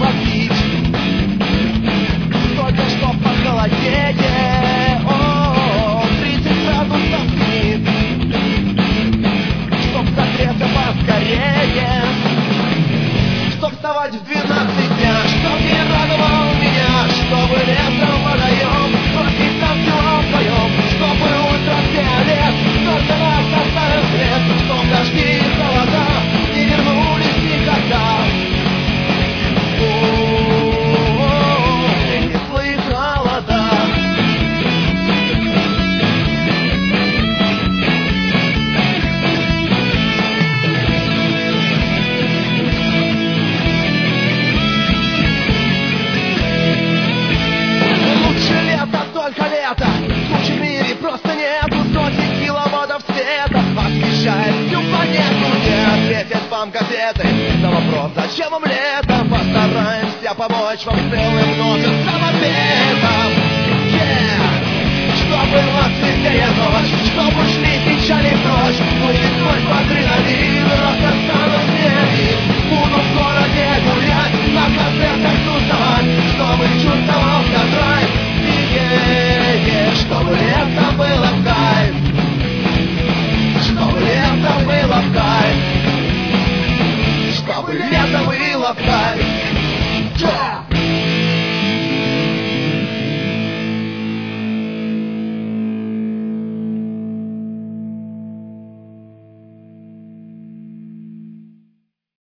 попить, только что похолоднее. О, 30 градусов вниз, чтоб согреться поскорее, чтоб вставать в 12 дня, чтоб не радовал меня, чтобы летом водоем против там дела вдвоем, чтобы ультрафиолет только нас оставил след, чтоб дожди и холода не вернулись никогда. Теплые холода. Лучше лето, только лето, тучи в мире просто нету, сотни киловаттов света освещает всю планету. Не ответят вам газеты на вопрос, зачем вам лето. Постараемся помочь вам целым множеством ответов. Чтобы была светлее ночь, чтобы